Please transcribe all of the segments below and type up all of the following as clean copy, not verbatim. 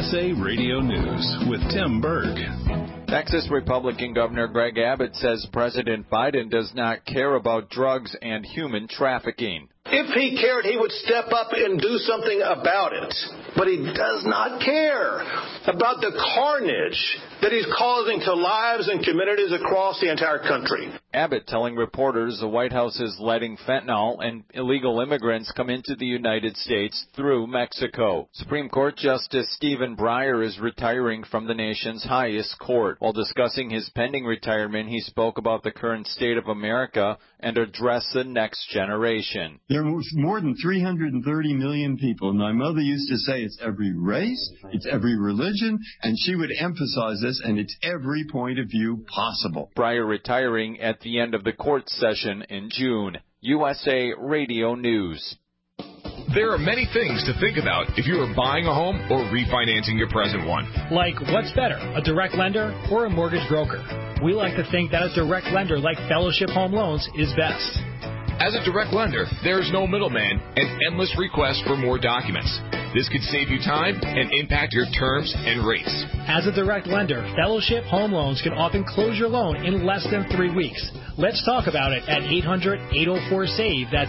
USA Radio News with Tim Berg. Texas Republican Governor Greg Abbott says President Biden does not care about drugs and human trafficking. If he cared, he would step up and do something about it. But he does not care about the carnage that he's causing to lives and communities across the entire country. Abbott telling reporters the White House is letting fentanyl and illegal immigrants come into the United States through Mexico. Supreme Court Justice Stephen Breyer is retiring from the nation's highest court. While discussing his pending retirement, he spoke about the current state of America and addressed the next generation. There are more than 330 million people. My mother used to say it's every race, it's every religion, and she would emphasize this, and it's every point of view possible. Breyer retiring at the end of the court session in June. USA Radio News. There are many things to think about if you are buying a home or refinancing your present one. Like, what's better, a direct lender or a mortgage broker? We like to think that a direct lender like Fellowship Home Loans is best. As a direct lender, there is no middleman and endless requests for more documents. This could save you time and impact your terms and rates. As a direct lender, Fellowship Home Loans can often close your loan in less than 3 weeks. Let's talk about it at 800-804-SAVE. That's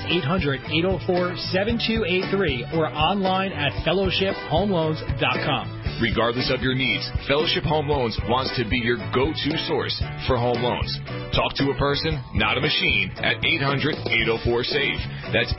800-804-7283 or online at fellowshiphomeloans.com. Regardless of your needs, Fellowship Home Loans wants to be your go-to source for home loans. Talk to a person, not a machine, at 800-804-SAVE. That's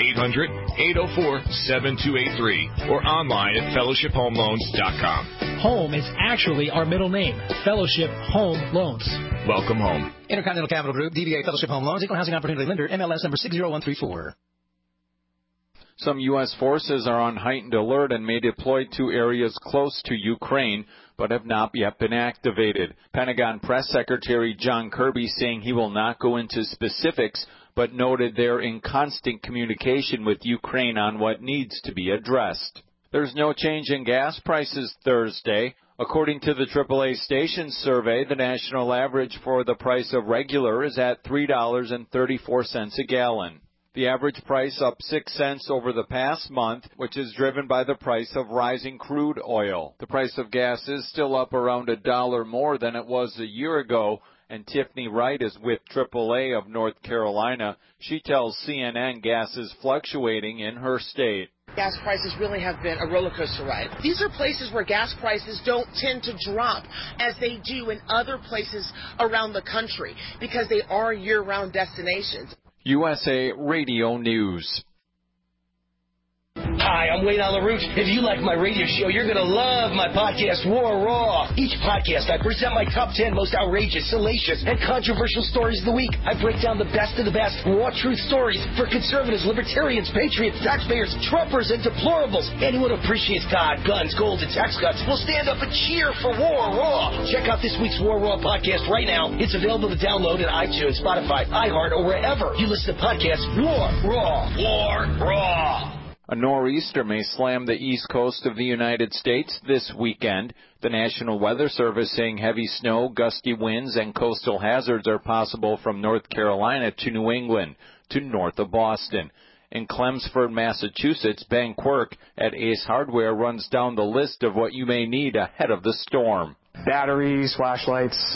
800-804-7283 or online at fellowshiphomeloans.com. Home is actually our middle name, Fellowship Home Loans. Welcome home. Intercontinental Capital Group, DBA Fellowship Home Loans, Equal Housing Opportunity Lender, MLS number 60134. Some U.S. forces are on heightened alert and may deploy to areas close to Ukraine, but have not yet been activated. Pentagon Press Secretary John Kirby saying he will not go into specifics, but noted they're in constant communication with Ukraine on what needs to be addressed. There's no change in gas prices Thursday. According to the AAA station survey, the national average for the price of regular is at $3.34 a gallon. The average price up 6 cents over the past month, which is driven by the price of rising crude oil. The price of gas is still up around $1 more than it was a year ago, and Tiffany Wright is with AAA of North Carolina. She tells CNN gas is fluctuating in her state. Gas prices really have been a roller coaster ride. These are places where gas prices don't tend to drop as they do in other places around the country because they are year-round destinations. USA Radio News. Hi, I'm Wayne LaRouche. If you like my radio show, you're going to love my podcast, War Raw. Each podcast, I present my top 10 most outrageous, salacious, and controversial stories of the week. I break down the best of the best raw truth stories for conservatives, libertarians, patriots, taxpayers, Trumpers, and deplorables. Anyone who appreciates God, guns, gold, and tax cuts will stand up and cheer for War Raw. Check out this week's War Raw podcast right now. It's available to download at iTunes, Spotify, iHeart, or wherever you listen to podcasts. War Raw. War Raw. A nor'easter may slam the east coast of the United States this weekend. The National Weather Service saying heavy snow, gusty winds, and coastal hazards are possible from North Carolina to New England to north of Boston. In Chelmsford, Massachusetts, Ben Quirk at Ace Hardware runs down the list of what you may need ahead of the storm. Batteries, flashlights,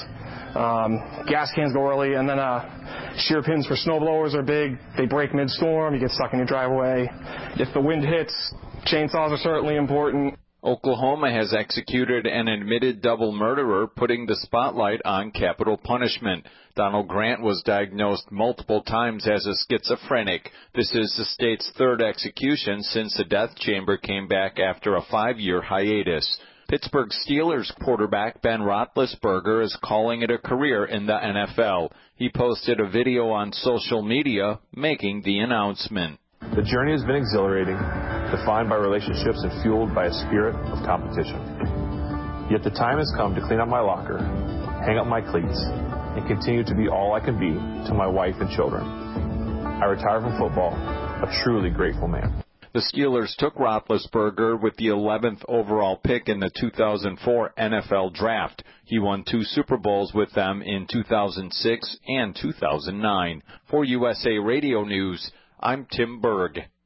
gas cans go early, and then shear pins for snow blowers are big. They break mid-storm. You get stuck in your driveway. If the wind hits, chainsaws are certainly important. Oklahoma has executed an admitted double murderer, putting the spotlight on capital punishment. Donald Grant was diagnosed multiple times as a schizophrenic. This is the state's third execution since the death chamber came back after a 5-year hiatus. Pittsburgh Steelers quarterback Ben Roethlisberger is calling it a career in the NFL. He posted a video on social media making the announcement. The journey has been exhilarating, defined by relationships and fueled by a spirit of competition. Yet the time has come to clean up my locker, hang up my cleats, and continue to be all I can be to my wife and children. I retire from football, a truly grateful man. The Steelers took Roethlisberger with the 11th overall pick in the 2004 NFL Draft. He won 2 Super Bowls with them in 2006 and 2009. For USA Radio News, I'm Tim Berg.